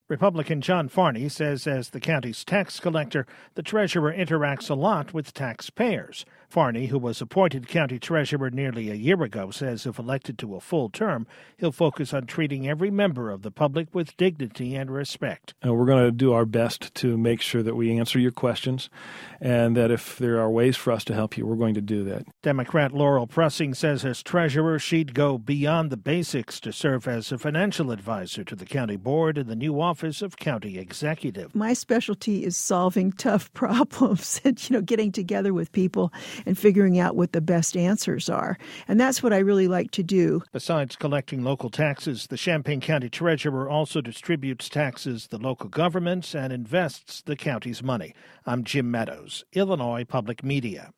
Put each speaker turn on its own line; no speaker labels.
Republican John Farney says as the county's tax collector, the treasurer interacts a lot with taxpayers. Farney, who was appointed county treasurer nearly a year ago, says if elected to a full term, he'll focus on treating every member of the public with dignity and respect.
We're going to do our best to make sure that we answer your questions and that if there are ways for us to help you, we're going to do that.
Democrat Laurel Pressing says as treasurer, she'd go beyond the basics to serve as a financial advisor to the county board in the new office of county executive.
My specialty is solving tough problems and, getting together with people and figuring out what the best answers are. And that's what I really like to do.
Besides collecting local taxes, the Champaign County Treasurer also distributes taxes to local governments and invests the county's money. I'm Jim Meadows, Illinois Public Media.